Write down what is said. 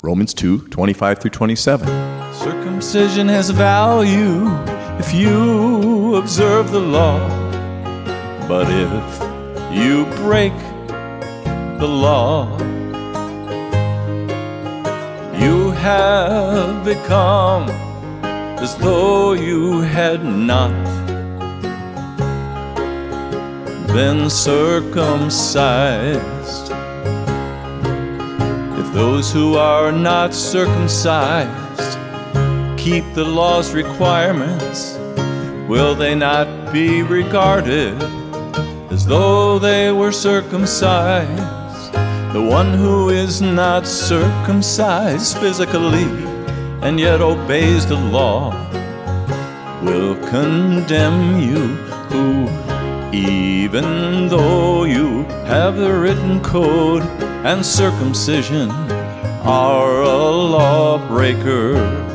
Romans 2:25-27. Circumcision has value if you observe the law, but if you break the law, you have become as though you had not been circumcised. If those who are not circumcised keep the law's requirements, will they not be regarded as though they were circumcised? The one who is not circumcised physically and yet obeys the law will condemn you, who, even though you have the written code and circumcision, are a lawbreaker.